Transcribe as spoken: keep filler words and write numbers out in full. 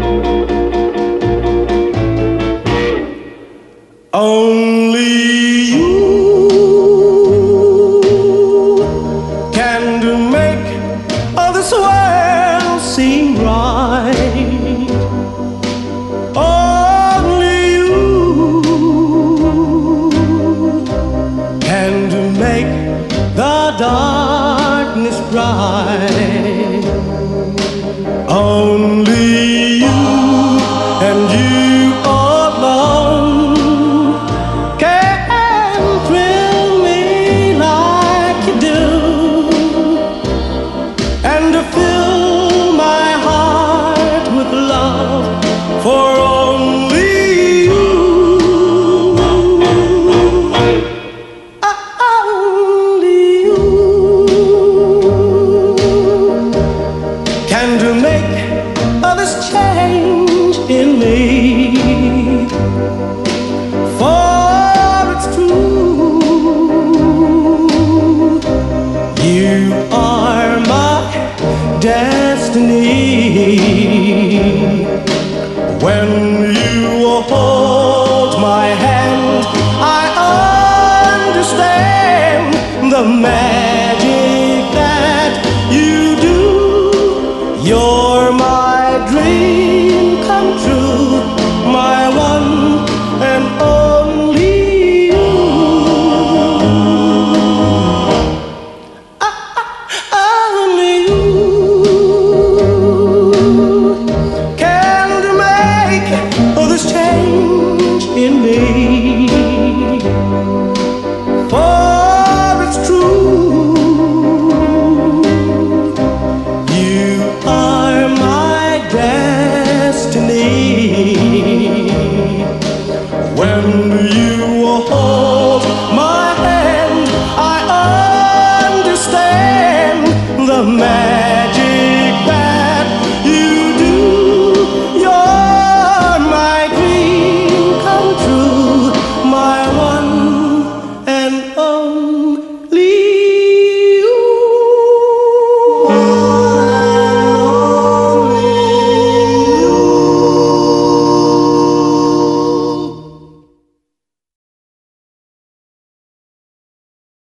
Only you can do make all this world seem right. Only you can do make the darkness bright. Only you and you alone can thrill me like you do, and to fill my heart with love for only you. Only you can to make all this change in me. For it's true, you are my destiny. When you hold my hand, I understand the magic that you do. You're my dream come true, my one and only you. Only you can make all this change in me. For it's true, you are my destiny. When you hold my hand, I understand the man.